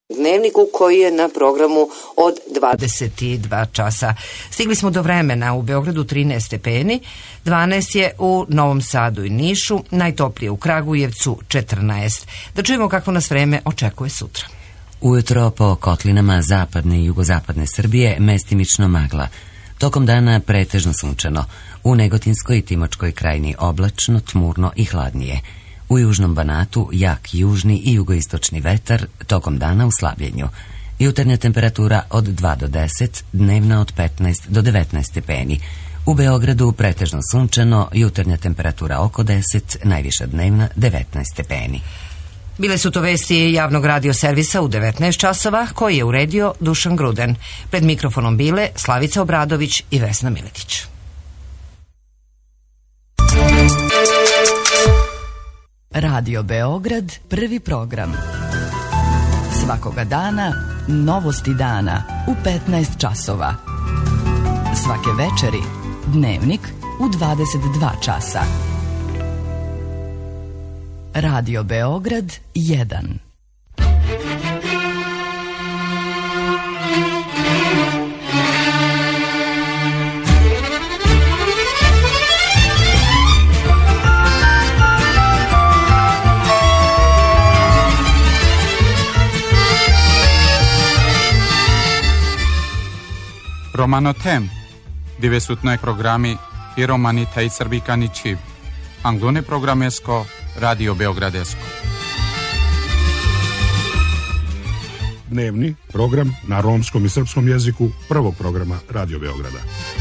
Dnevniku koji je na programu od 22 časa. Stigli smo do vremena, u Beogradu 13 stepeni, 12 je u Novom Sadu i Nišu, najtoplije u Kragujevcu 14. Da čujemo kako nas vreme očekuje sutra. Ujutro po kotlinama zapadne i jugozapadne Srbije mestimično magla. Tokom dana pretežno sunčano. U Negotinskoj i Timočkoj krajini oblačno, tmurno i hladnije. U južnom Banatu jak južni i jugoistočni vetar, tokom dana u slabljenju. Jutarnja temperatura od 2 do 10, dnevna od 15 do 19 stepeni. U Beogradu pretežno sunčano, jutarnja temperatura oko 10, najviša dnevna 19 stepeni. Bile su to vesti javnog radio servisa u 19 časova, koji je uredio Dušan Gruden. Pred mikrofonom bile Slavica Obradović i Vesna Miletić. Radio Beograd, prvi program. Svakoga dana, novosti dana u 15 časova. Svake večeri, dnevnik u 22 časa. Radio Beograd 1. Romanotem, divesutnoj programi i romanita i srbikanići, anglone programesko, Radio Beogradesko. Dnevni program na romskom i srpskom jeziku prvog programa Radio Beograda.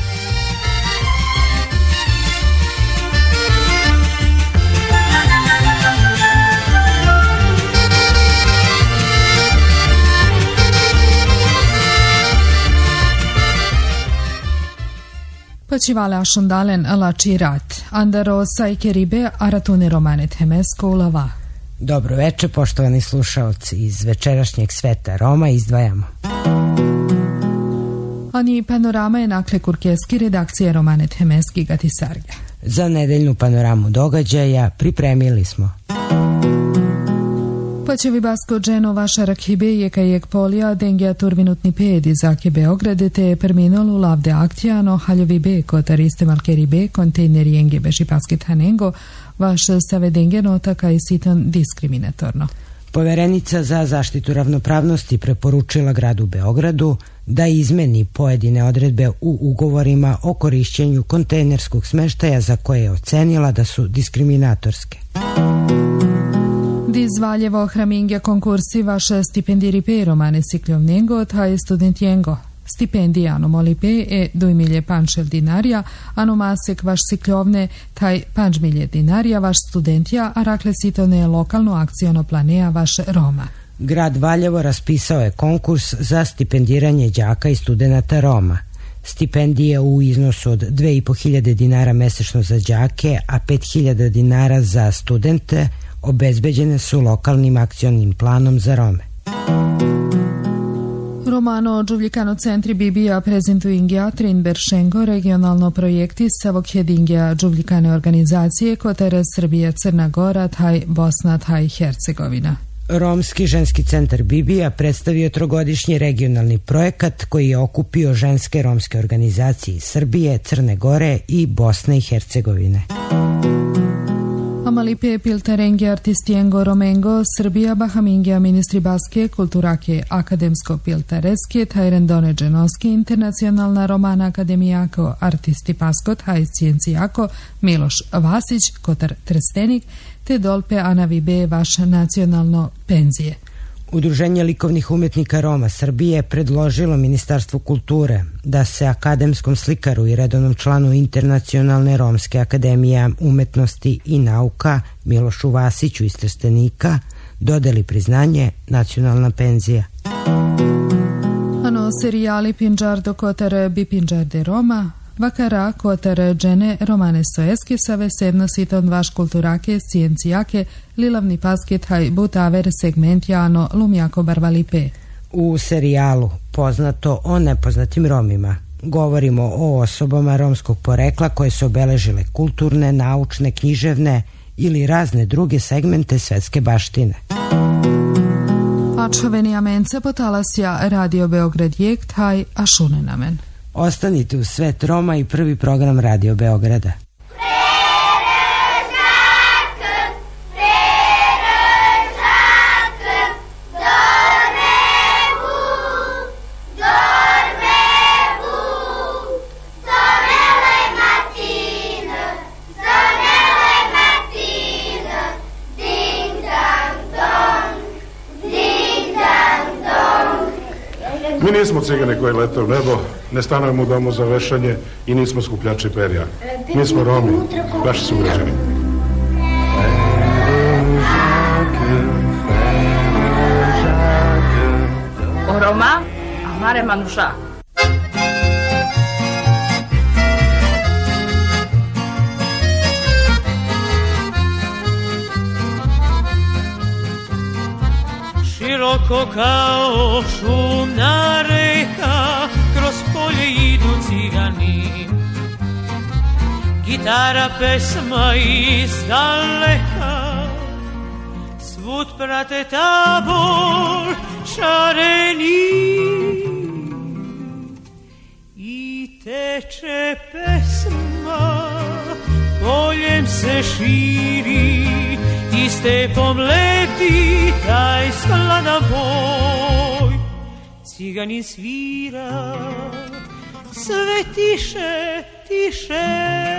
Počivale ašundalen lači rat, andaro sajke ribe, aratune romanet hemesko ulava. Dobro večer, poštovani slušaoci, iz večerašnjeg sveta Roma izdvajamo. Ani panorama je nakle kurkeski redakcije romanet hemeski gatisarga. Za nedeljnu panoramu događaja pripremili smo Počevi basko dženo vaša rakhibe je kajek polija dengja turvinutni pedi zake Beograde te perminolu lavde akcijano haljovi be kotariste malkeri be kontejneri enge beši pasket hanengo vaš stave dengja nota kaj sitan diskriminatorno. Poverenica za zaštitu ravnopravnosti preporučila gradu Beogradu da izmeni pojedine odredbe u ugovorima o korišćenju kontejnerskog smeštaja za koje je ocenila da su diskriminatorske. Diz Valjevo hramingja konkursi vaše stipendiri pe romane sikljovnengo taj studentijengo. Stipendija ano moli pe e 2.000 panšel dinarija, ano masek vaš sikljovne taj 5.000 dinarija vaš studentija, a rakle sitone lokalno akcijono planea vaš Roma. Grad Valjevo raspisao je konkurs za stipendiranje đaka i studenata Roma. Stipendije u iznosu od 2.500 dinara mesečno za đake, a 5.000 dinara za studente obezbeđene su lokalnim akcionim planom za Rome. Romano Đuvljikano centri Bibija prezentuingja Trinberšengo regionalno projekti Savokjedingja Đuvljikane organizacije Kotere Srbije, Crna Gora, taj Bosna, taj Hercegovina. Romski ženski centar Bibija predstavio trogodišnji regionalni projekat koji je okupio ženske romske organizacije iz Srbije, Crne Gore i Bosne i Hercegovine. Amalipe piltarengi artistijengo romengo, Srbija bahamingja ministri baske, kulturake akademsko piltareske, tajrendone dženoski, internacionalna romana akademijako, artisti pasko, taj cijencijako, Miloš Vasić, Kotar Trstenik, te dolpe anavibe vaš nacionalno penzije. Udruženje likovnih umjetnika Roma Srbije predložilo Ministarstvu kulture da se akademskom slikaru i redovnom članu Internacionalne romske akademije umetnosti i nauka Milošu Vasiću iz Trstenika dodeli priznanje nacionalna penzija. Ano serijali Pinđardo Kotar bi Pinđarde Roma, Vakara Kotar džene romane soeske save sedno siton vaš kulturake, scijencijake, lilavni pasket haj butaver segmentjano lumjako barvalipe. U serijalu Poznato o nepoznatim Romima govorimo o osobama romskog porekla koje su obeležile kulturne, naučne, književne ili razne druge segmente svetske baštine. Mačoveni amence potalasja Radio Beograd jekt haj a šunenamen. Ostanite u Svet Roma i prvi program Radio Beograda. Mi nismo cigani koji lete u nebo, ne stanujemo u domu za vešanje i nismo skupljači perja. Mi smo Romi, vaši sugrađani. O Roma, amare manuša. Široko kao šumna reka, kroz polje idu cigani. Gitara, pesma iz daleka, svud prate tabor šareni. I teče pesma, poljem se širi, i stepom leti taj skladan voj. Ciganin svira, sve tiše, tiše,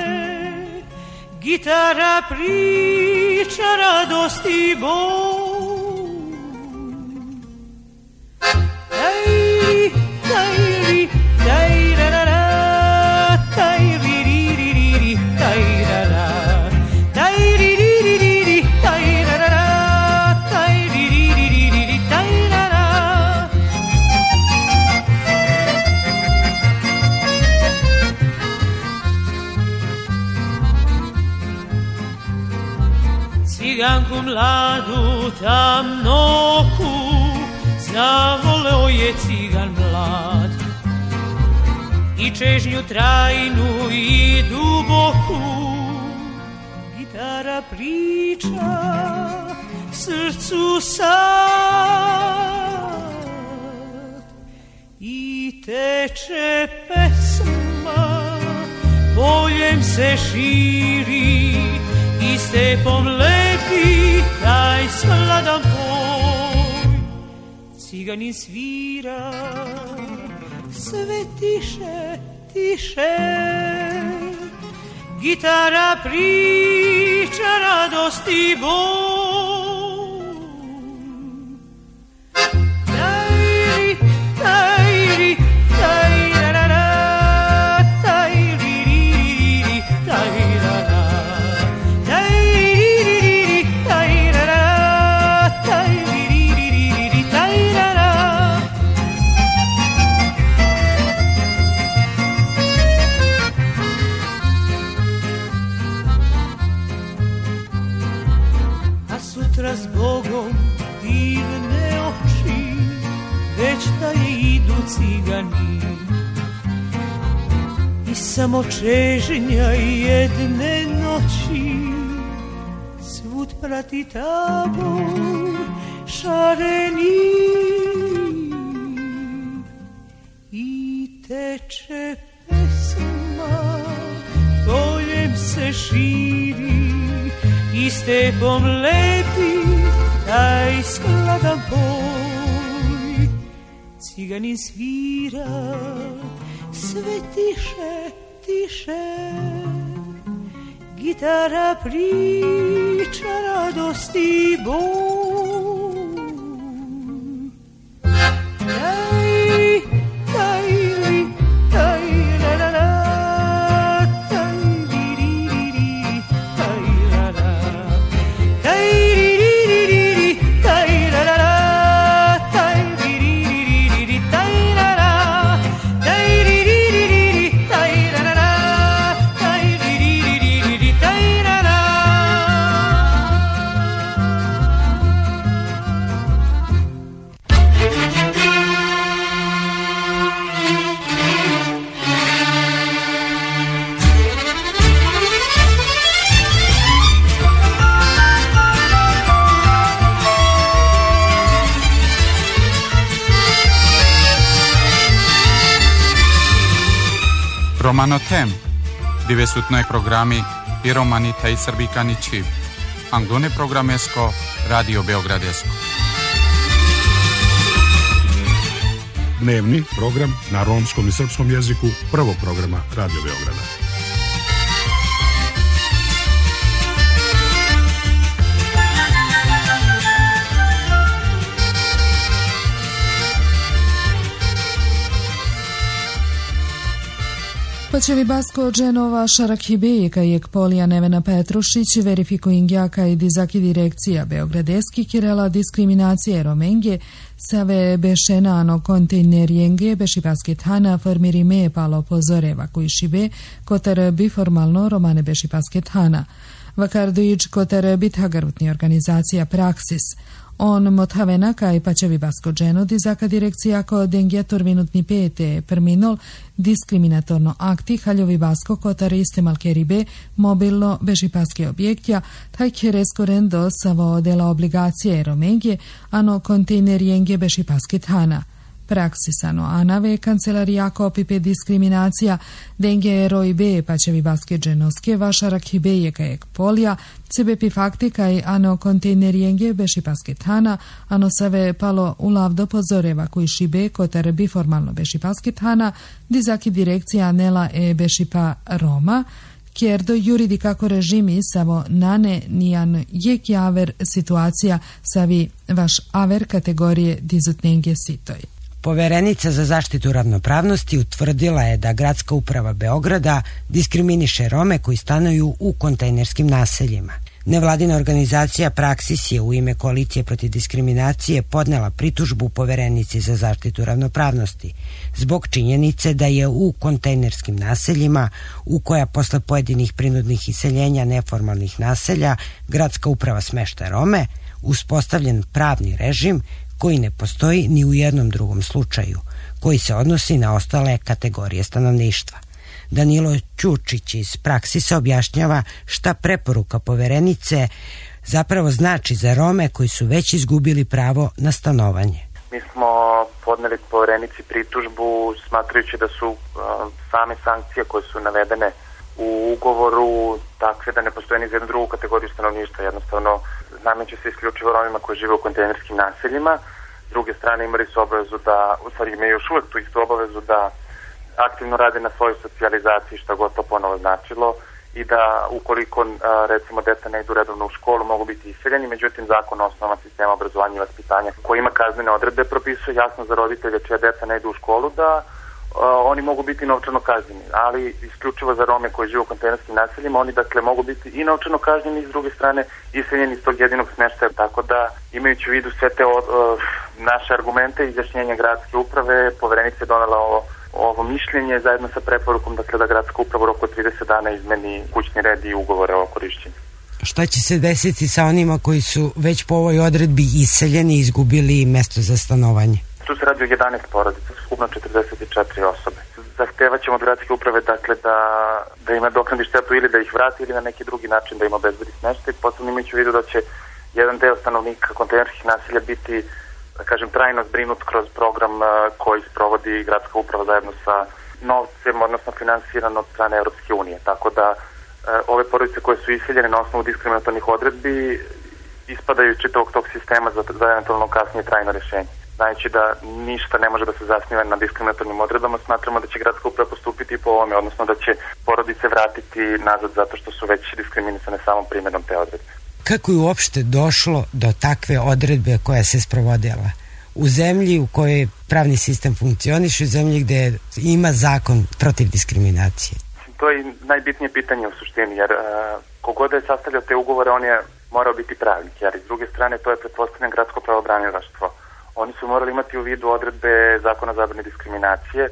gitara priča radosti boj. Tajri, tajri, tajrarara, tajri, ririri, tajrara, tajri, ririri, tajrarara, tajri, ririri, tajrara. Ciganku mladu tamnoku zavoleo je cigan mlad, i čežnju trajnu i duboku gitara priča srcu sad. I teče pesma, poljem se širi, i stepom leti taj skladan voj. Ciganin svira, sve tiše, tiše, gitara priča radosti boj. Tajri, tajri, tajrarara, tajri, ririri, tajrara, tajri, ririri, tajrara, tajri, ririri, tajrara. A sutra s Bogom divne oči, već da je idu cigani, i samo čežnja jedne noći svud prati tabor šareni. I teče pesma, poljem se širi, i stepom leti taj skladan boj. Ciganin svira, sve tiše, tiše, gitara priča radosti boj. Tajri, tajri, tajrarara, tajri, ririri, tajrara, tajri, ririri, tajrarara, tajri, ririri, tajrara, tajri, ririri, tajrarara, tajri, ririri, tajrara. Romanotem, divesutnoj programi i romanita i srbikani čip. Angdone programesko, Radio Beogradesko. Dnevni program na romskom i srpskom jeziku prvog programa Radio Beograda. Pačevi Basko Dženova Šarak Hibejeka i Ekpolija Nevena Petrušić verifikuingjaka i dizaki direkcija Beogradeski kirela diskriminacije Romenge save bešenano kontejnerjenge bešipaskethana formirime palo pozoreva koji šibe kotar biformalno romane bešipaskethana. Vakardujič kotar bithagarutni organizacija Praksis. On mothavena kaj pačevi Basko Dženo dizaka direkcija ko dengjetor minutni pete perminol diskriminatorno akti haljovi Basko kotar istemal keribe mobilno bešipaske objektja taj kereskorendo savo dela obligacije romengje ano kontejnerjenge bešipaske thana. Praksisano anave kancelarijako opipe diskriminacija denge eroj be pačevi Baske Dženoske vašarak hibejeka ek polja sebe pi faktika i ano kontejnerjenge bešipaske thana ano save palo ulavdo pozoreva koji šibe kotar biformalno bešipaske thana dizaki direkcija nela e bešipa Roma kjer do juridi kako režimi samo nane nijan jek javer situacija savi vaš aver kategorije dizutnenge sitoj. Poverenica za zaštitu ravnopravnosti utvrdila je da Gradska uprava Beograda diskriminiše Rome koji stanuju u kontejnerskim naseljima. Nevladina organizacija Praksis je u ime Koalicije protiv diskriminacije podnela pritužbu Poverenici za zaštitu ravnopravnosti zbog činjenice da je u kontejnerskim naseljima u koja posle pojedinih prinudnih iseljenja neformalnih naselja Gradska uprava smešta Rome uspostavljen pravni režim koji ne postoji ni u jednom drugom slučaju, koji se odnosi na ostale kategorije stanovništva. Danilo Ćučić iz Praksisa objašnjava šta preporuka Poverenice zapravo znači za Rome koji su već izgubili pravo na stanovanje. Mi smo podneli Poverenici pritužbu smatrajući da su same sankcije koje su navedene u ugovoru takve da ne postoje ni za jednu drugu kategoriju stanovništva. Jednostavno nameće se isključivo Romima koji žive u kontejnerskim naseljima. S druge strane imali su obavezu da, u stvari imaju još uvek tu istu obavezu da aktivno rade na svojoj socijalizaciji, što god to ponovo značilo, i da ukoliko recimo deca ne idu redovno u školu mogu biti iseljeni, međutim zakon o osnovama sistema obrazovanja i vaspitanja koji ima kaznene odredbe propisuje jasno za roditelje čija deca ne idu u školu da oni mogu biti novčano kažnjeni, ali isključivo za Rome koji žive u kontejnerskim naseljima, oni dakle mogu biti i novčano kažnjeni i s druge strane iseljeni iz tog jedinog smeštaja, tako da imajući u vidu sve te naše argumente i izjašnjenja gradske uprave, Poverenica je donela ovo mišljenje zajedno sa preporukom dakle da gradska uprava u roku od 30 dana izmeni kućni red i ugovore o korišćenju. Šta će se desiti sa onima koji su već po ovoj odredbi iseljeni i izgubili mesto za stanovanje? Tu se radi o 11 porodica, skupno 44 osobe. Zahtevat ćemo od gradske uprave dakle da im nadoknadi štetu ili da ih vrati ili na neki drugi način da im obezbedi smeštaj. Posebno imajući u vidu da će jedan deo stanovnika kontejnerskih naselja biti, da kažem, trajno zbrinut kroz program koji sprovodi gradska uprava zajedno sa novcem, odnosno finansiran od strane Europske unije. Tako da ove porodice koje su iseljene na osnovu diskriminatornih odredbi ispadaju iz čitavog tog sistema za eventualno kasnije trajno rješenje. Znajući da ništa ne može da se zasniva na diskriminatornim odredbama, smatramo da će gradska uprava postupiti po ovome, odnosno da će porodice vratiti nazad zato što su već diskriminisane samom primjenom te odredbe. Kako je uopšte došlo do takve odredbe koja se sprovodila? U zemlji u kojoj pravni sistem funkcioniše, u zemlji gde ima zakon protiv diskriminacije? To je najbitnije pitanje u suštini, jer kogod je sastavljao te ugovore, on je morao biti pravnik, jer s druge strane to je pretpostavljeno gradsko pravobranilaštvo. Oni su morali imati u vidu odredbe zakona o zabrani diskriminacije.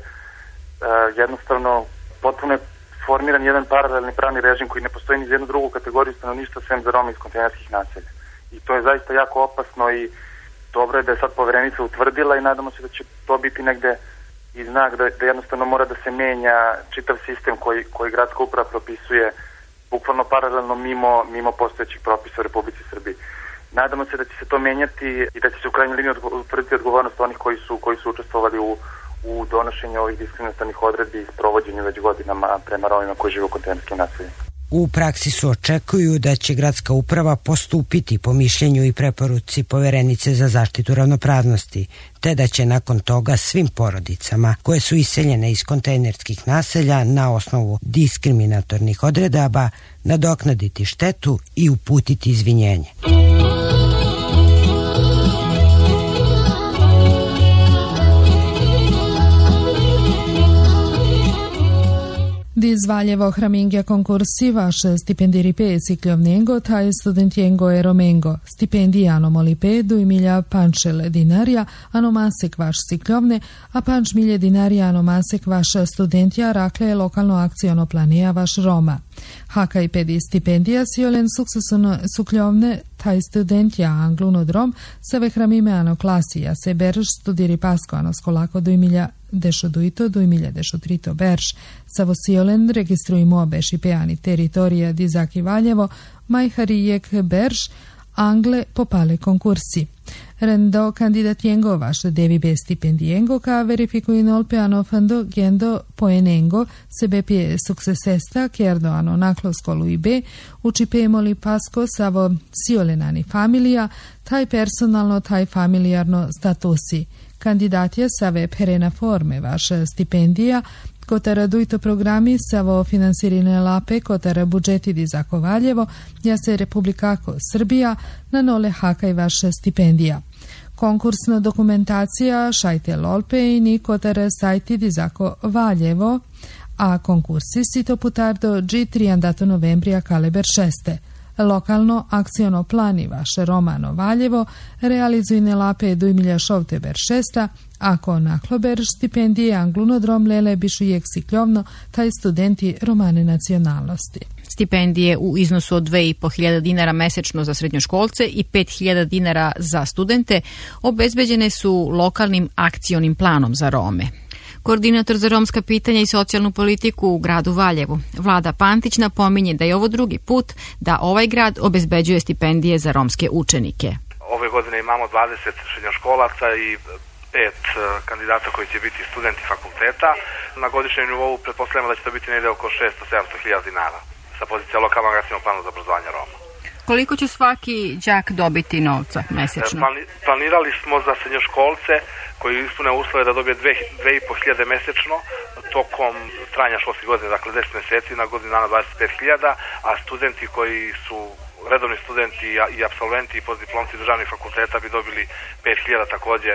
Jednostavno, potpuno je formiran jedan paralelni pravni režim koji ne postoji ni za jednu drugu kategoriju stanovništva sem za Rome iz kontejnerskih naselja. I to je zaista jako opasno i dobro je da je sad Poverenica utvrdila i nadamo se da će to biti negde i znak da jednostavno mora da se menja čitav sistem koji gradska uprava propisuje bukvalno paralelno mimo postojećih propisa u Republici Srbiji. Nadamo se da će se to menjati i da će se u krajnjoj liniji utvrditi odgovornost onih koji su učestvovali u u donošenju ovih diskriminatornih odredbi i sprovođenju već godinama prema Romima koji žive u kontejnerskim naseljima. U praksi su očekuju da će gradska uprava postupiti po mišljenju i preporuci Poverenice za zaštitu ravnopravnosti, te da će nakon toga svim porodicama koje su iseljene iz kontejnerskih naselja na osnovu diskriminatornih odredaba nadoknaditi štetu i uputiti izvinjenje. Diz Valjevo hramingja konkursi vaše stipendiri pe sikljovnjengo, taj studentjengo eromengo. Stipendijano moli pe du milja pančel dinarija, ano masek vaš sikljovne, a panč milje dinarija ano masek vaš studentja rakle je lokalno akciono planija vaš Roma. Haka i pedi stipendija siolen sukseson sukljovne, taj studentja angluno drom, se ve hramime ano klasija, se berž studiri pasko ano skolako du milja dešo duito, du milja dešo trito berž. Savo siolen registrujmo beši peani teritorija Dizaki Valjevo, majharijek berž, angle popale konkursi. Rendo kandidatjengo vaše devi be stipendijengo ka verifikuin olpeano fando gendo poenengo sebe pie successesta kjerdo ano naklo skolu i be učipemoli pasko savo siolenani familija, taj personalno, taj familijarno statusi. Kandidatje save perena forme vaše stipendija, kotara duito programi savo finansirine lape kotara budžeti Dizako Valjevo, jase Republikako Srbija, na nole haka i vaša stipendija. Konkursna dokumentacija šajte lolpe i ni kotara sajti Dizako Valjevo, a konkursi si to putardo G3 andato novembrija kaleber 6. Lokalno akciono plani vaše Romano Valjevo realizujne lape du milja šovteber 6, ako naklober stipendije anglunodrom lele bišu jek sikljovno, taj studenti romane nacionalnosti. Stipendije u iznosu od 2.500 dinara mesečno za srednjoškolce i 5.000 dinara za studente obezbeđene su lokalnim akcionim planom za Rome. Koordinator za romska pitanja i socijalnu politiku u gradu Valjevu, Vlada Pantić, napominje da je ovo drugi put da ovaj grad obezbeđuje stipendije za romske učenike. Ove godine imamo 20 srednjoškolaca i 5 kandidata koji će biti studenti fakulteta. Na godišnjem nivou pretpostavljamo da će to biti negdje oko 600-700 hiljada dinara sa pozicija lokalnog akcionog plana za obrazovanje Roma. Koliko će svaki đak dobiti novca mesečno? Planirali smo za srednjoškolce koji ispune uslove da dobije 2.500 mesečno tokom trajanja školske godine, dakle 10 meseci, na godinu dana 25.000, a studenti koji su redovni studenti i apsolventi i postdiplomci državnih fakulteta bi dobili 5.000 takođe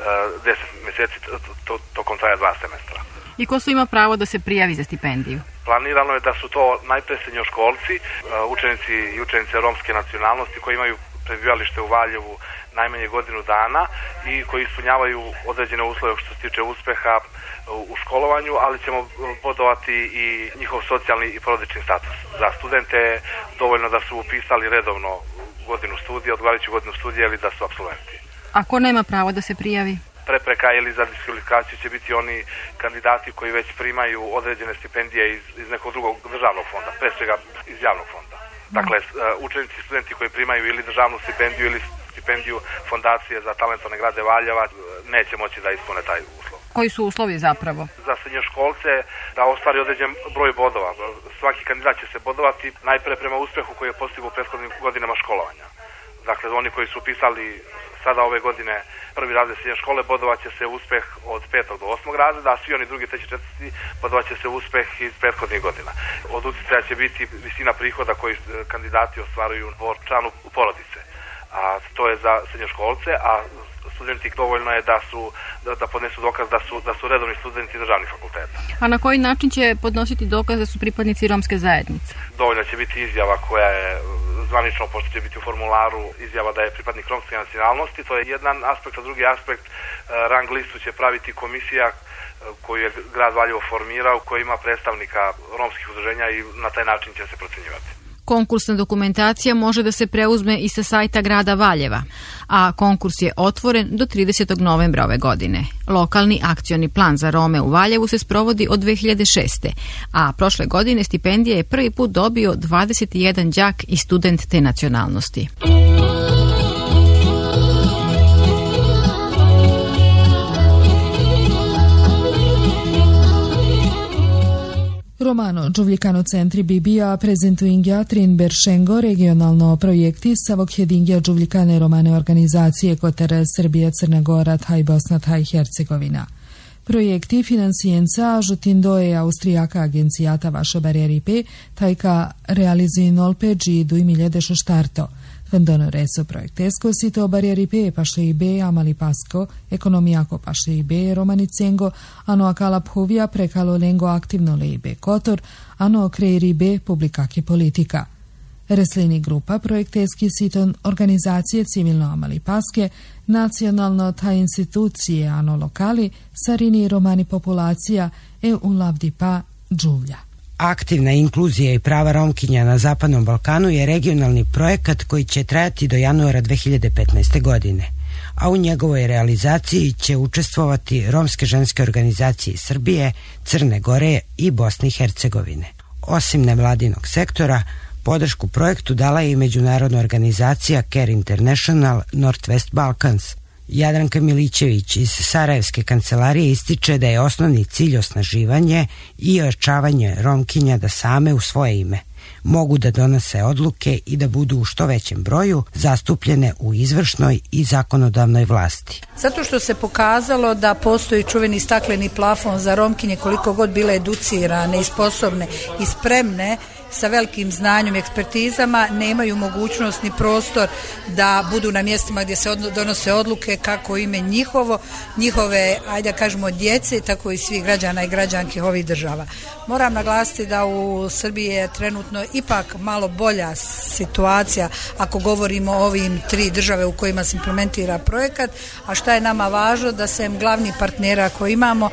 10 meseci tokom traja 2 semestra. I ko su ima pravo da se prijavi za stipendiju? Planirano je da su to najpre srednjoškolci, učenici i učenice romske nacionalnosti koji imaju prebivalište u Valjevu najmanje godinu dana i koji ispunjavaju određene uslove što se tiče uspeha u školovanju, ali ćemo bodovati i njihov socijalni i porodični status. Za studente je dovoljno da su upisali redovno godinu studija, odgovarajuću godinu studija ili da su apsolventi. A ko nema pravo da se prijavi? Prepreka ili za diskvalifikaciju će biti oni kandidati koji već primaju određene stipendije iz nekog drugog državnog fonda, pre svega iz javnog fonda. Dakle, učenici i studenti koji primaju ili državnu stipendiju ili stipendiju Fondacije za talentovne grade Valjeva neće moći da ispune taj uslov. Koji su uslovi zapravo? Za srednjoškolce da ostvari određen broj bodova. Svaki kandidat će se bodovati najpre prema uspehu koji je postigao u prethodnim godinama školovanja. Dakle, oni koji su upisali sada ove godine prvi razred srednje škole, bodovat će se uspeh od 5. do 8. razreda, a svi oni drugi, treći, četvrti, bodovat će se uspeh iz prethodnih godina. Od uticaja će biti visina prihoda koji kandidati ostvaruju po članu porodice. A to je za srednjoškolce, a studenti dovoljno je da podnesu dokaz da su redovni studenti državnih fakulteta. A na koji način će podnositi dokaz da su pripadnici romske zajednice? Dovoljno će biti izjava koja je zvanično, pošto će biti u formularu izjava da je pripadnik romske nacionalnosti. To je jedan aspekt, a drugi aspekt, rang listu će praviti komisija koju je grad Valjevo formirao, koja ima predstavnika romskih udruženja i na taj način će se procenjivati. Konkursna dokumentacija može da se preuzme i sa sajta grada Valjeva, a konkurs je otvoren do 30. novembra ove godine. Lokalni akcioni plan za Rome u Valjevu se sprovodi od 2006. A prošle godine stipendije je prvi put dobio 21 đak i student te nacionalnosti. Romano Giuvlicano centri Bibia prezentuingja trin Beršengo regionalno projekti savokjedingja Giuvlicane romane organizacije kotere Srbija, Crna Gora, Taj Bosna, Taj Hercegovina. Projekti financijenca žutindoje Austrijaka agencijata vašo barjeripe, tajka realizuinolpe dži 2000 štarto. Vendono reso projektesko sito barjeripe paše ibe amali pasko, ekonomijako paše ibe romanicengo, ano akala phovija prekalo lengo aktivno leibe kotor, ano kreiribe publikake politika. Reslini grupa projekteski siton organizacije civilno amali paske, nacionalno ta institucije ano lokali, sarini romani populacija e ulavdi pa džuvlja. Aktivna inkluzija i prava Romkinja na Zapadnom Balkanu je regionalni projekat koji će trajati do januara 2015. godine, a u njegovoj realizaciji će učestvovati romske ženske organizacije iz Srbije, Crne Gore i Bosne i Hercegovine. Osim nevladinog sektora, podršku projektu dala je i međunarodna organizacija Care International Northwest Balkans. Jadranka Milićević iz Sarajevske kancelarije ističe da je osnovni cilj osnaživanje i ojačavanje Romkinja da same u svoje ime mogu da donose odluke i da budu u što većem broju zastupljene u izvršnoj i zakonodavnoj vlasti. Zato što se pokazalo da postoji čuveni stakleni plafon za Romkinje, koliko god bile educirane i sposobne i spremne sa velikim znanjem i ekspertizama, nemaju mogućnost ni prostor da budu na mjestima gdje se donose odluke kako ime njihove, ajde da kažemo, djece, tako i svih građana i građanki ovih država. Moram naglasiti da u Srbiji je trenutno ipak malo bolja situacija ako govorimo o ovim 3 države u kojima se implementira projekat, a šta je nama važno da sem glavnih partnera koje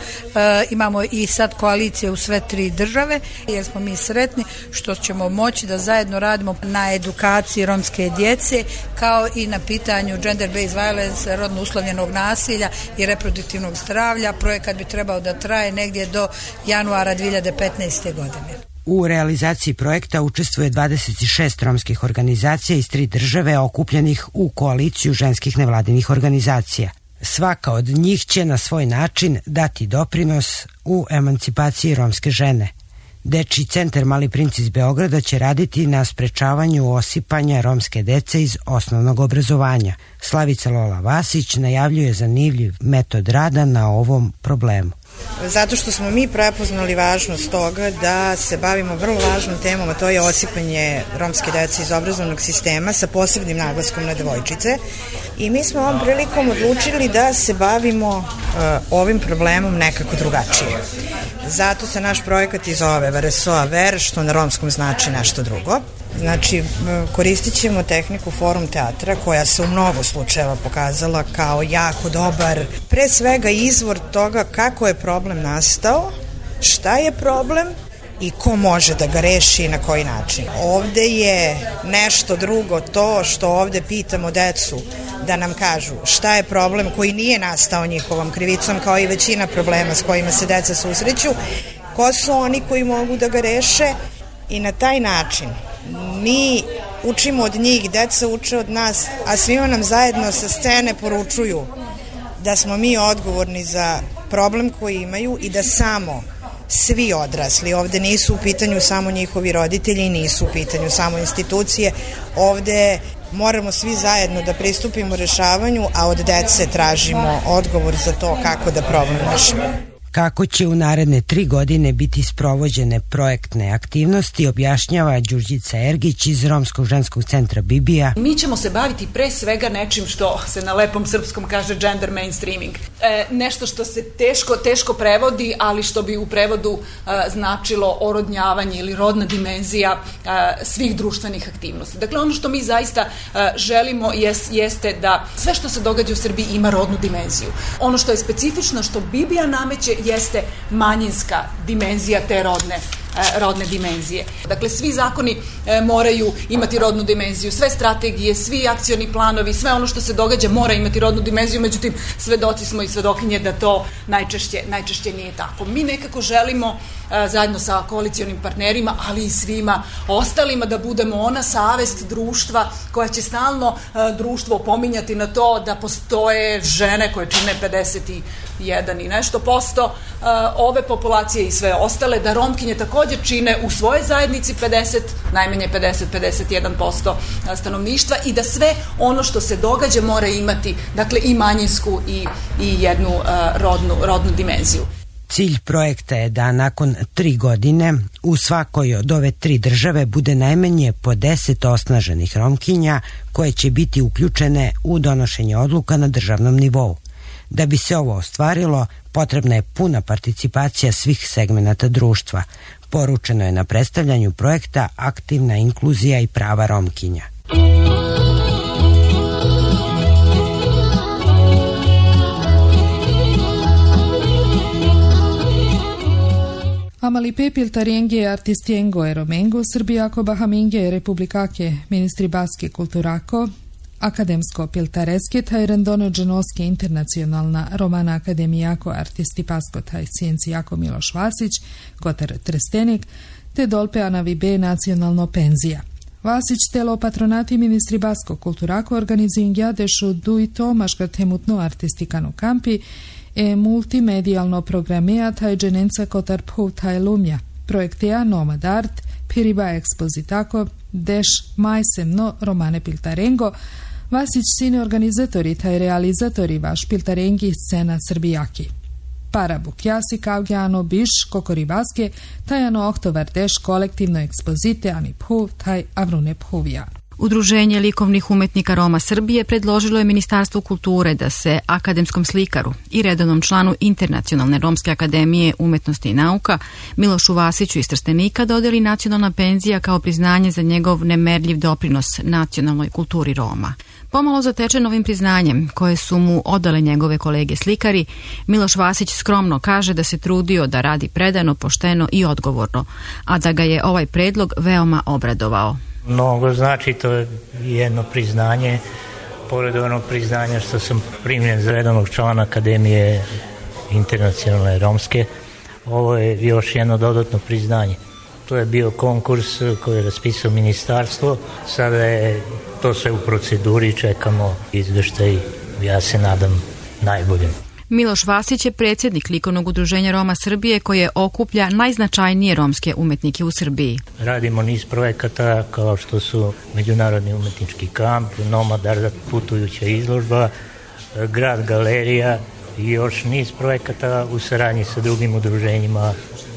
imamo i sad koalicije u sve 3 države, jer smo mi sretni što ćemo moći da zajedno radimo na edukaciji romske djece, kao i na pitanju gender-based violence, rodno uslovljenog nasilja i reproduktivnog zdravlja. Projekat bi trebao da traje negdje do januara 2015. godine. U realizaciji projekta učestvuje 26 romskih organizacija iz 3 države okupljenih u koaliciju ženskih nevladinih organizacija. Svaka od njih će na svoj način dati doprinos u emancipaciji romske žene. Dečiji centar Mali princ iz Beograda će raditi na sprečavanju osipanja romske dece iz osnovnog obrazovanja. Slavica Lola Vasić najavljuje zanimljiv metod rada na ovom problemu. Zato što smo mi prepoznali važnost toga da se bavimo vrlo važnom temom, a to je osipanje romske dece iz obrazovnog sistema sa posebnim naglaskom na devojčice. I mi smo ovom prilikom odlučili da se bavimo ovim problemom nekako drugačije. Zato se naš projekat i zove VRSOA Ver, što na romskom znači nešto drugo. Znači, koristit ćemo tehniku forum teatra koja se u mnogo slučajeva pokazala kao jako dobar, pre svega izvor toga kako je problem nastao, šta je problem i ko može da ga reši i na koji način. Ovde je nešto drugo to što ovde pitamo decu da nam kažu šta je problem koji nije nastao njihovom krivicom, kao i većina problema s kojima se deca susreću, ko su oni koji mogu da ga reše, i na taj način mi učimo od njih, deca uče od nas, a svima nam zajedno sa scene poručuju da smo mi odgovorni za problem koji imaju i da samo svi odrasli, ovde nisu u pitanju samo njihovi roditelji, nisu u pitanju samo institucije, ovde moramo svi zajedno da pristupimo rešavanju, a od dece tražimo odgovor za to kako da problem rešimo. Kako će u naredne 3 godine biti sprovođene projektne aktivnosti, objašnjava Đurđica Ergić iz Romskog ženskog centra Bibija. Mi ćemo se baviti pre svega nečim što se na lepom srpskom kaže gender mainstreaming. Nešto što se teško prevodi, ali što bi u prevodu značilo orodnjavanje ili rodna dimenzija svih društvenih aktivnosti. Dakle, ono što mi zaista želimo jeste da sve što se događa u Srbiji ima rodnu dimenziju. Ono što je specifično, što Bibija nameće, jeste manjinska dimenzija te rodne dimenzije. Dakle, svi zakoni moraju imati rodnu dimenziju, sve strategije, svi akcioni planovi, sve ono što se događa mora imati rodnu dimenziju, međutim, svedoci smo i svedokinje da to najčešće nije tako. Mi nekako želimo zajedno sa koalicionim partnerima, ali i svima ostalima da budemo ona savest društva koja će stalno društvo pominjati na to da postoje žene koje čine 51 i nešto posto ove populacije i sve ostale, da Romkinje takođe takođe čine u svojoj zajednici najmanje 50-51% stanovništva i da sve ono što se događa mora imati, dakle, i manjinsku i jednu rodnu dimenziju. Cilj projekta je da nakon 3 godine u svakoj od ove 3 države bude najmanje po 10 osnaženih Romkinja koje će biti uključene u donošenje odluka na državnom nivou. Da bi se ovo ostvarilo, potrebna je puna participacija svih segmenata društva. Poručeno je na predstavljanju projekta Aktivna inkluzija i prava Romkinja. Amalipe Piltarenge artistiengo e romengo Srbijako Bahaminge Republikake ministri baske kulturako Akademsko Piltareske taj Rendono Dženoske internacionalna Romana Akademijako artistipasko taj Sciencijako Miloš Vasić Kotar Trstenik te Dolpe Anavibe nacionalno penzija. Vasić telo patronati ministri basko kulturako organizingadešu duito maškartemutno artistikano kampi e multimedijalno programea taj dženenca kotar pov taj lumja. Projekteja Nomad Art, Piriba Expozitako, Deš Majsemno Romane Piltarengo, Vasić sine organizatori taj realizatori vaš Piltarengi scena Srbijaki. Para Bukjasi Kavgjano Biš Kokoribaske, tajano Oktovar Deš kolektivno ekspozite Ani Pov taj Avrune Povija. Udruženje likovnih umetnika Roma Srbije predložilo je Ministarstvu kulture da se akademskom slikaru i redovnom članu Internacionalne Romske akademije umetnosti i nauka Milošu Vasiću iz Trstenika dodeli nacionalna penzija kao priznanje za njegov nemerljiv doprinos nacionalnoj kulturi Roma. Pomalo zatečen ovim priznanjem, koje su mu odale njegove kolege slikari, Miloš Vasić skromno kaže da se trudio da radi predano, pošteno i odgovorno, a da ga je ovaj predlog veoma obradovao. Mnogo znači, to je jedno priznanje, pored onog priznanja što sam primljen za redovnog člana Akademije Internacionalne Romske, ovo je još jedno dodatno priznanje. To je bio konkurs koji je raspisao ministarstvo, sada je to sve u proceduri, čekamo izveštaj, ja se nadam najboljem. Miloš Vasić je predsjednik likovnog udruženja Roma Srbije koje okuplja najznačajnije romske umetnike u Srbiji. Radimo niz projekata kao što su Međunarodni umetnički kamp, Nomad Art, putujuća izložba, Grad galerija i još niz projekata u saradnji sa drugim udruženjima.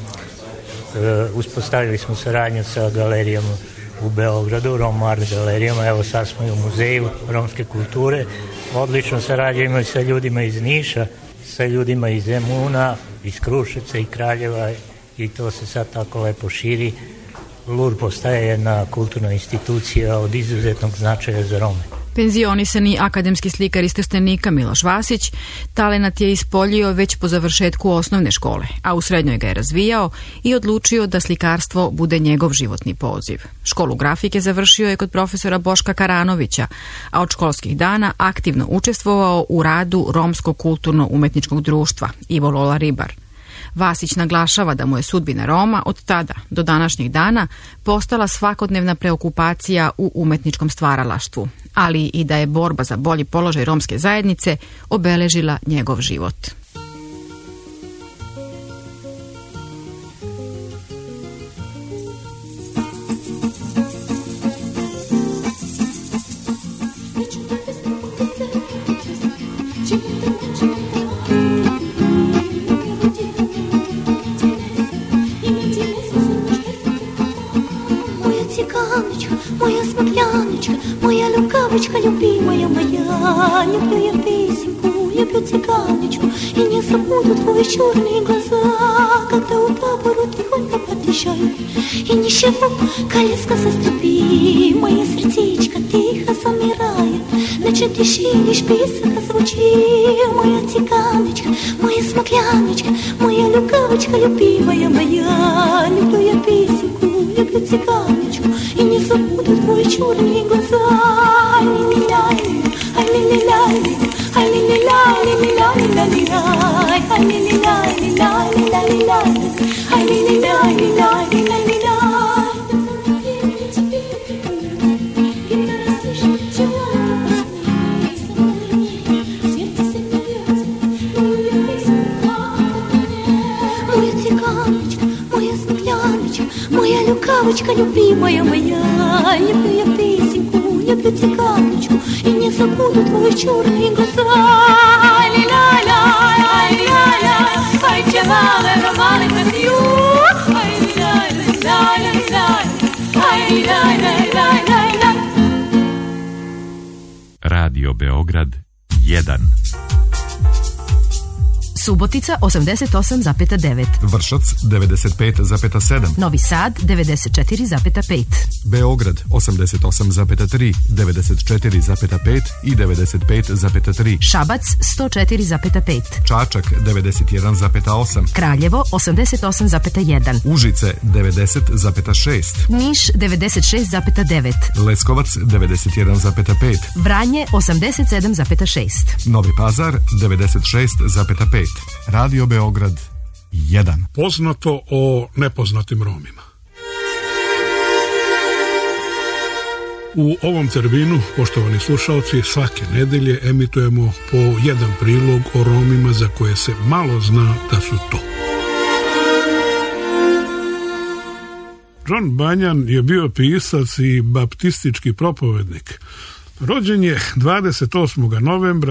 Uspostavili smo saradnju sa galerijom u Beogradu, Roma Art galerijama, evo sad smo i u Muzeju romske kulture. Odlično sarađujemo i sa ljudima iz Niša, sa ljudima iz Zemuna, iz Kruševca i Kraljeva i to se sad tako lepo širi. Lur postaje jedna kulturna institucija od izuzetnog značaja za Rome. Penzionisani akademski slikar iz Trstenika Miloš Vasić talenat je ispoljio već po završetku osnovne škole, a u srednjoj ga je razvijao i odlučio da slikarstvo bude njegov životni poziv. Školu grafike završio je kod profesora Boška Karanovića, a od školskih dana aktivno učestvovao u radu Romskog kulturno-umetničkog društva Ivo Lola Ribar. Vasić naglašava da mu je sudbina Roma od tada do današnjih dana postala svakodnevna preokupacija u umetničkom stvaralaštvu, ali i da je borba za bolji položaj romske zajednice obeležila njegov život. Моя смокляночка, моя лукавочка любимая моя, люблю я песенку, люблю цыганочку, и не забуду твои черные глаза, когда у табору тихонько подъезжаю, и ничего, колеска заступи, мое сердечко тихо замирает, ночью тиши лишь песенка звучит, моя цыганочка, моя смокляночка, моя лукавочка любимая моя, люблю я песенку, люблю цыганочку, и не забуду твои черные глаза. Ай-ли-ли-ляй, ай-ли-ли-ляй, ай-ли-ли-ляй, ай-ли-ли-ляй, ай-ли-ли-ляй, ай-ли-ли-ляй. Моя цыганочка, моя смокляночка, любимая моя. Люблю я песенку, люблю цыганочку, и не забуду твои черные глаза. Ай-ля-ля, ай-ля-ля, ай, чевале романы with you. Ай-ля-ля-ля-ля-ля, ай-ля-ля-ля-ля-ля. Radio Beograd 1. Subotica 88,9. Vršac 95,7. Novi Sad 94,5. Beograd 88,3, 94,5 i 95,3. Šabac 104,5. Čačak 91,8. Kraljevo 88,1. Užice 90,6. Niš 96,9. Leskovac 91,5. Vranje 87,6. Novi Pazar 96,5. Radio Beograd 1. Poznato o nepoznatim Romima. U ovom terminu, poštovani slušalci, svake nedelje emitujemo po jedan prilog o Romima za koje se malo zna da su to. John Bunyan je bio pisac i baptistički propovednik. Rođen je 28. novembra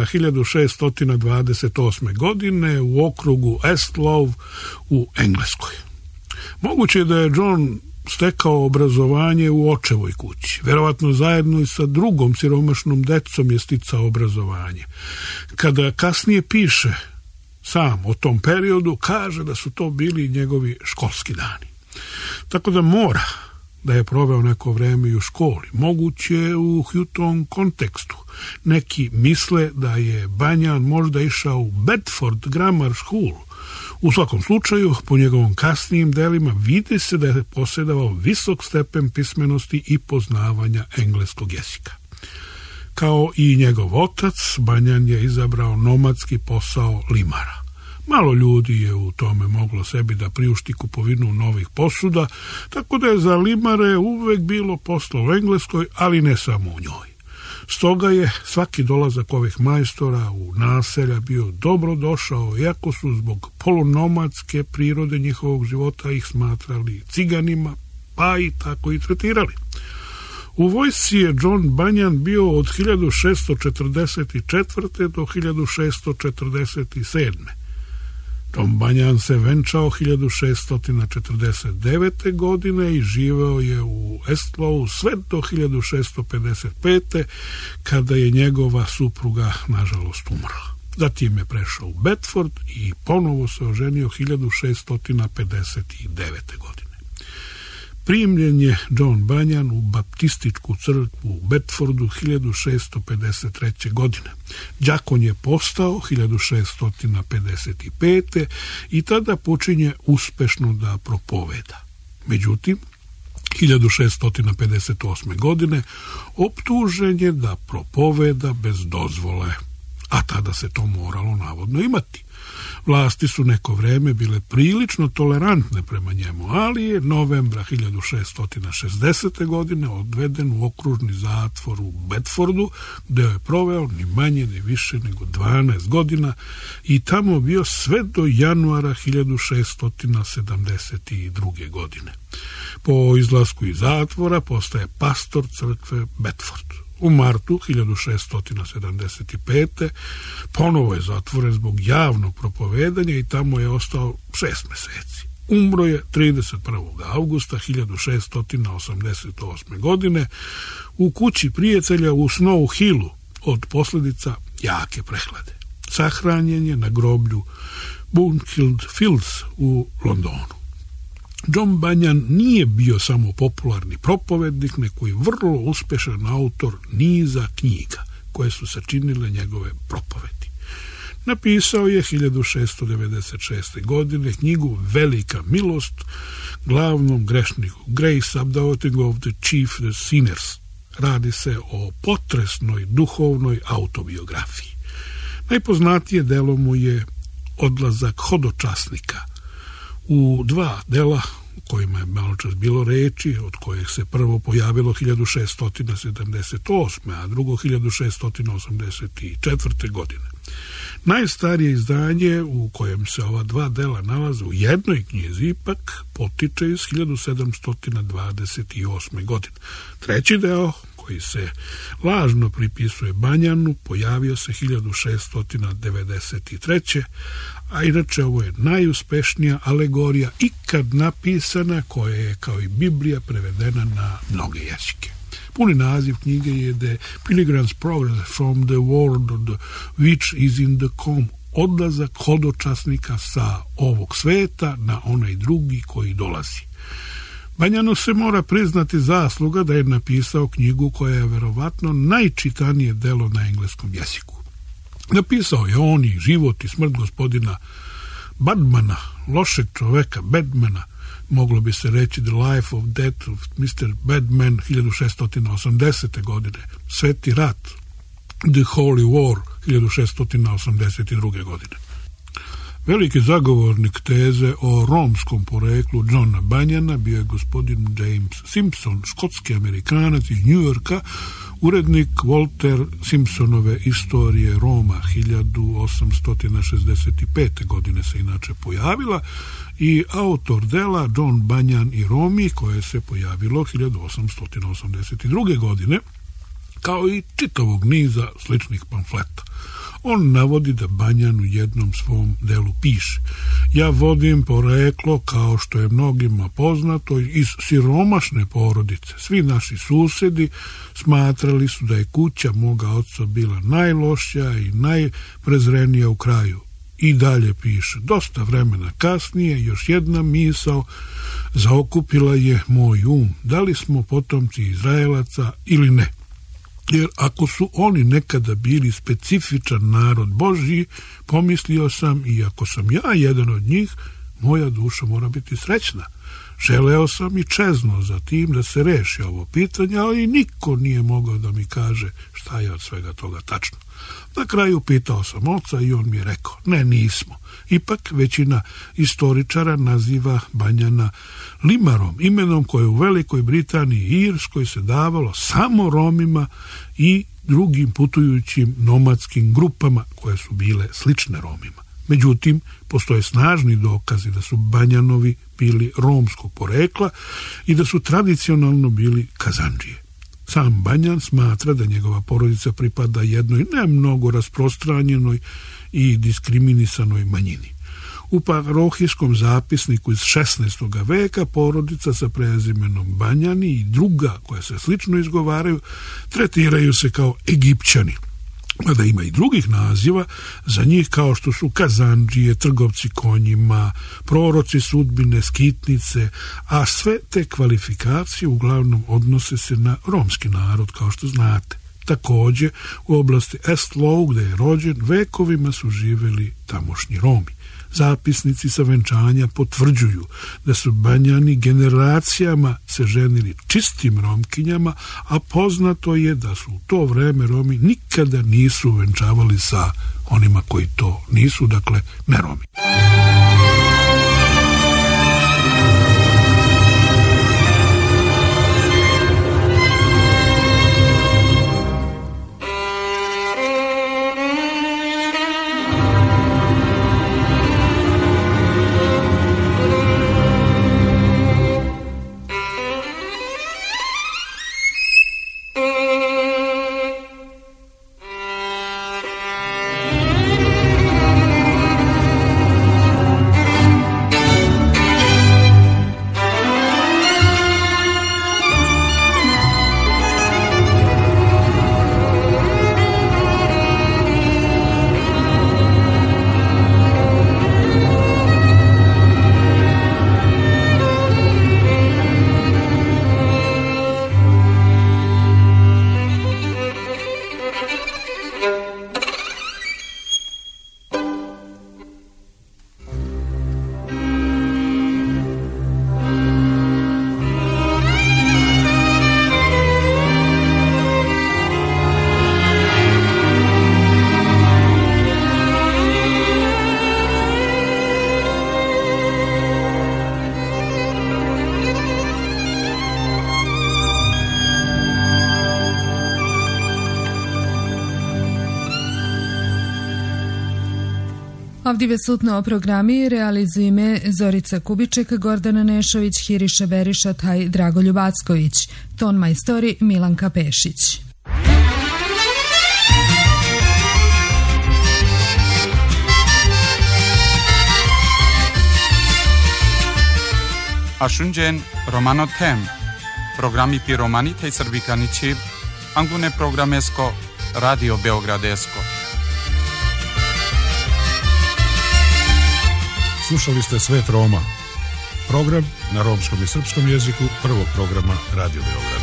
1628. godine u okrugu Estlow u Engleskoj. Moguće je da je John stekao obrazovanje u očevoj kući. Verovatno zajedno i sa drugom siromašnom decom je sticao obrazovanje. Kada kasnije piše sam o tom periodu, kaže da su to bili njegovi školski dani. Tako da mora da je proveo neko vreme i u školi, moguće u Houghton kontekstu. Neki misle da je Bunyan možda išao u Bedford Grammar School. U svakom slučaju, po njegovom kasnijim delima vidi se da je posjedovao visok stepen pismenosti i poznavanja engleskog jezika. Kao i njegov otac, Bunyan je izabrao nomadski posao limara. Malo ljudi je u tome moglo sebi da priušti kupovinu novih posuda, tako da je za limare uvek bilo posla u Engleskoj, ali ne samo u njoj. Stoga je svaki dolazak ovih majstora u naselja bio dobro došao, iako su zbog polunomadske prirode njihovog života ih smatrali ciganima, pa i tako i tretirali. U vojsci je John Bunyan bio od 1644. do 1647. John Bunyan se venčao 1649. godine i živeo je u Estlow sve do 1655. kada je njegova supruga nažalost umrla. Zatim je prešao u Bedford i ponovo se oženio 1659. godine. Primljen je John Bunyan u baptističku crkvu u Bedfordu 1653. godine. Đakon je postao 1655. i tada počinje uspešno da propoveda. Međutim, 1658. godine optužen je da propoveda bez dozvole, a tada se to moralo navodno imati. Vlasti su neko vreme bile prilično tolerantne prema njemu, ali je novembra 1660. godine odveden u okružni zatvor u Bedfordu, gde je proveo ni manje ni više nego 12 godina i tamo bio sve do januara 1672. godine. Po izlasku iz zatvora postaje pastor crkve Bedford. U martu 1675. ponovo je zatvoren zbog javnog propovedanja i tamo je ostao 6 meseci. Umro je 31. augusta 1688. godine u kući prijatelja u Snow Hillu od posljedica jake prehlade. Sahranjen je na groblju Bunhill Fields u Londonu. John Bunyan nije bio samo popularni propovednik, nego i vrlo uspešan autor niza knjiga koje su sačinile njegove propovedi. Napisao je 1696. godine knjigu Velika milost glavnom grešniku, Grace Updoting of the Chief the Sinners. Radi se o potresnoj duhovnoj autobiografiji. Najpoznatije delo mu je Odlazak hodočasnika. U 2 dela, u kojima je malo čas bilo reči, od kojih se prvo pojavilo 1678. a drugo 1684. godine. Najstarije izdanje u kojem se ova dva dela nalaze u jednoj knjizi ipak potiče iz 1728. godine. Treći deo, koji se lažno pripisuje Banjanu, pojavio se 1693. A inače ovo je najuspešnija alegorija ikad napisana, koja je kao i Biblija prevedena na mnoge jezike. Puni naziv knjige je The Pilgrim's Progress from the World which is in the Comb, odlazak hodočasnika sa ovog sveta na onaj drugi koji dolazi. Banjanu se mora priznati zasluga da je napisao knjigu koja je verovatno najčitanije delo na engleskom jeziku. Napisao je on i život i smrt gospodina Badmana, lošeg čoveka, Badmana, moglo bi se reći The Life of Death of Mr. Badman 1680. godine, Sveti rat, The Holy War 1682. godine. Veliki zagovornik teze o romskom poreklu Johna Banjana bio je gospodin James Simpson, škotski Amerikanac iz New Yorka, urednik Walter Simpsonove Istorije Roma 1865. godine se inače pojavila, i autor dela John Banjan i Romi, koje se pojavilo 1882. godine, kao i čitavog niza sličnih pamfleta. On navodi da Banjan u jednom svom delu piše: ja vodim poreklo, kao što je mnogima poznato, iz siromašne porodice. Svi naši susedi smatrali su da je kuća moga oca bila najlošija i najprezrenija u kraju. I dalje piše: dosta vremena kasnije još jedna misao zaokupila je moj um. Da li smo potomci Izraelaca ili ne? Jer ako su oni nekada bili specifičan narod Božji, pomislio sam, i ako sam ja jedan od njih, moja duša mora biti srećna. Želeo sam i čezno za tim da se reši ovo pitanje, ali niko nije mogao da mi kaže šta je od svega toga tačno. Na kraju pitao sam oca i on mi je rekao: ne, nismo. Ipak većina istoričara naziva Banjana Limarom, imenom koje u Velikoj Britaniji i Irskoj se davalo samo Romima i drugim putujućim nomadskim grupama koje su bile slične Romima. Međutim, postoje snažni dokazi da su Banjanovi bili romskog porekla i da su tradicionalno bili kazandžije. Sam Banjan smatra da njegova porodica pripada jednoj ne mnogo rasprostranjenoj i diskriminisanoj manjini. U parohijskom zapisniku iz 16. veka porodica sa prezimenom Banjani i druga koja se slično izgovaraju tretiraju se kao Egipćani, mada ima i drugih naziva za njih, kao što su kazandžije, trgovci konjima, proroci sudbine, skitnice, a sve te kvalifikacije uglavnom odnose se na romski narod, kao što znate. Također, u oblasti Estlou, gde je rođen, vekovima su živjeli tamošnji Romi. Zapisnici sa venčanja potvrđuju da su Banjani generacijama se ženili čistim Romkinjama, a poznato je da su u to vreme Romi nikada nisu venčavali sa onima koji to nisu, dakle ne Romi. Ovdje sutno o programi realizujeme Zorica Kubiček, Gordana Nešović, Hiriša Beriša, taj Dragoljub Acković. Ton majstori Milanka Pešić. Ashunjen Romano Tem, programi pi romanite i srbikanići, angune programesko, Radio Beogradesko. Slušali ste Svet Roma, program na romskom i srpskom jeziku prvog programa Radio Beograd.